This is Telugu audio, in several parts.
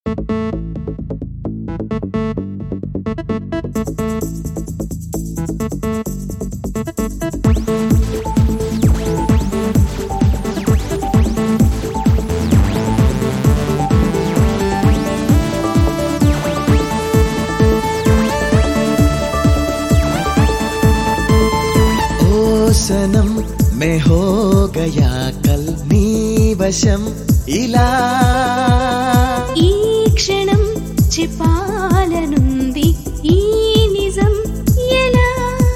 सनम मैं हो गया कल नी वशम इला ఈ క్షణం చెప్పాలనుంది ఈ నిజం ఎలా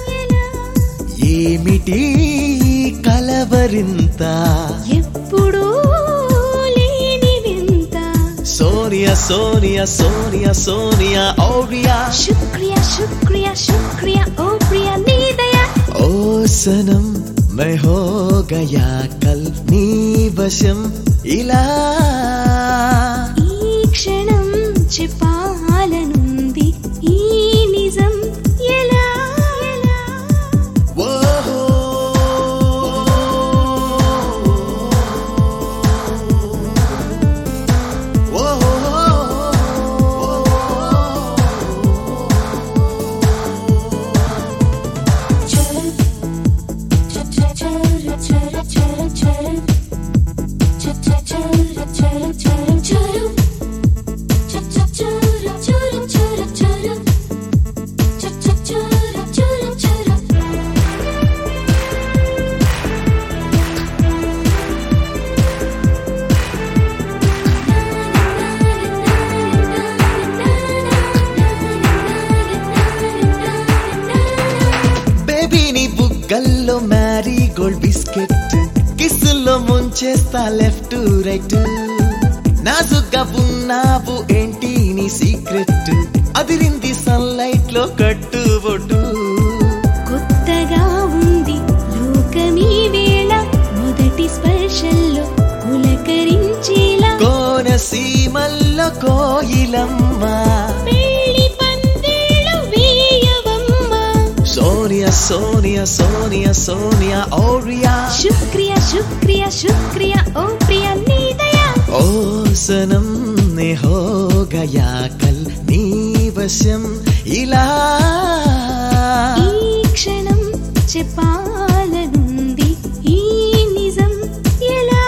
ఏమిటి కలవరింత ఎప్పుడూ లేని వింత సోనియా సోనియా సోనియా సోనియా ఓ ప్రియా శుక్రియా శుక్రియా శుక్రియా ఓ ప్రియా నీ దయా ओ सनम मैं हो गया कल नी वशम इला ఈ క్షణం చెప్పాలనుంది ఈ నిజం ఎలా గల్లో మ్యారీ గోల్డ్ బిస్కెట్ కిస్సుల్లో ముంచేస్తా లెఫ్ట్ రైట్ నాజుగ్గా ఉన్నావు ఏంటి నీ సీక్రెట్ అదిరింది సన్లైట్ లో కట్టుబొట్టు కొత్తగా ఉంది లోకమీ వేళ మొదటి స్పర్శల్లో పులకరించేలా కోనసీమల్లో కోయిలమ్మ सोनिया सोनिया सोनिया ओ रिया शुक्रिया शुक्रिया शुक्रिया ओ प्रिया नी दया ओ सनम ने हो गया कल नी वशम इला ఈ క్షణం చెప్పాలనుంది ఈ నిజం ఎలా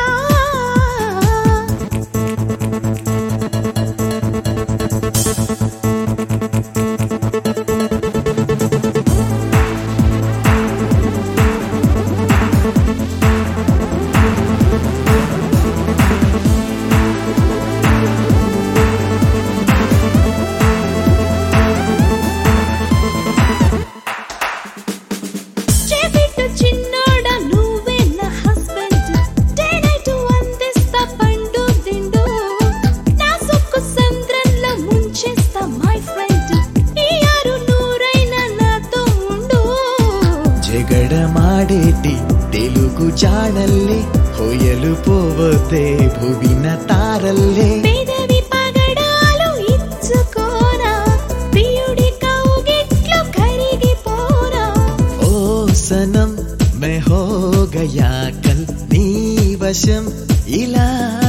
జగడమాడేటి తెలుగు జాడల్లే హొయలు పోవతే భువిన తారల్లే పేదవి పగడాలు ఇచ్చుకోరా ప్రియుడి కౌగిట్లో కరిగిపోరా ఓ సనం मैं हो गया कल నీ వశం ఇలా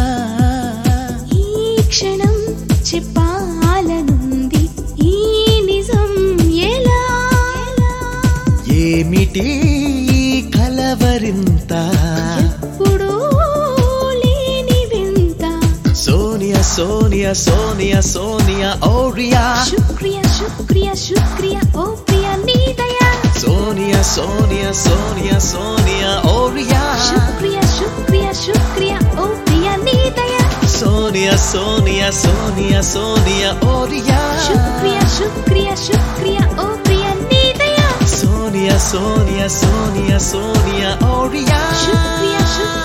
ఈ క్షణం చెప్పాలనుంది ఈ నిజం ఎలా ఏమిటి కలవరింత ఎప్పుడూ లేని వింత సోనియా సోనియా సోనియా సోనియా ఓ రియా శుక్రియా శుక్రియా శుక్రియా ఓ ప్రియా నీ దయా సోనియా సోనియా సోనియా సోనియా ఓ రియా శుక్రియా శుక్రియా శుక్రియా ఓ ప్రియా నీ దయా సోనియా సోనియా సోనియా సోనియా ఓ రియా శుక్రియా శుక్రియా శుక్రియా ఓ ప్రియా నీ దయా సోనియా సోనియా సోనియా సోనియా ఓ రియా శుక్రియా శుక్రియా